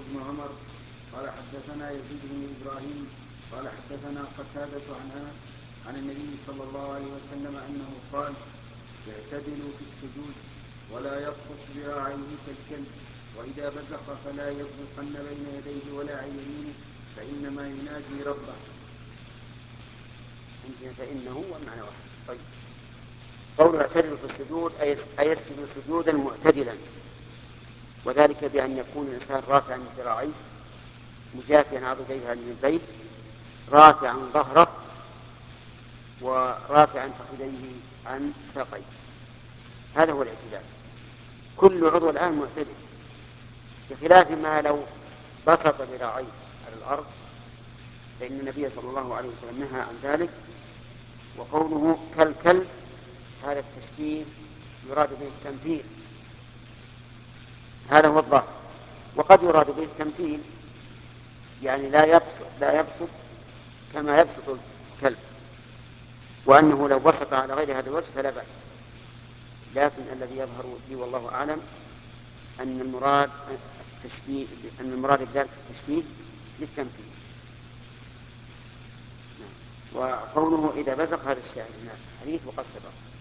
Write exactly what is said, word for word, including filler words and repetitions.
بن عمر قال حدثنا يزيد بن إبراهيم قال حدثنا قتادة عن أنس عن النبي صلى الله عليه وسلم أنه قال اعتدلوا في السجود ولا يبسط ذراعيه كالكلب وإذا بزق فلا يبزقن بين يديه ولا عن يمينه فإنما يناجي ربه. فإنه والمعنى واحد. طيب، قوله اعتدلوا في السجود أي يسجد سجودا معتدلا، وذلك بأن يكون الإنسان رافعا ذراعيه مجافيا عضديه عن البيت رافعا ظهره ورافعا فخذيه عن ساقيه، هذا هو الاعتدال. كل عضو الآن معتدل، بخلاف ما لو بسط ذراعيه على الأرض فإن النبي صلى الله عليه وسلم نهى عن ذلك. وقوله كالكلب هذا التشبيه يراد به التمثيل، هذا هو الظاهر. وقد يراد به التمثيل، يعني لا يبسط, لا يبسط كما يبسط الكلب، وأنه لو بسط على غير هذا الوجه فلا بأس. لكن الذي يظهر لي والله أعلم أن المراد التشبيه، أن المراد بذلك التشبيه للتمثيل. وقوله إذا بزق هذا الشاهد من الحديث وقد سبق.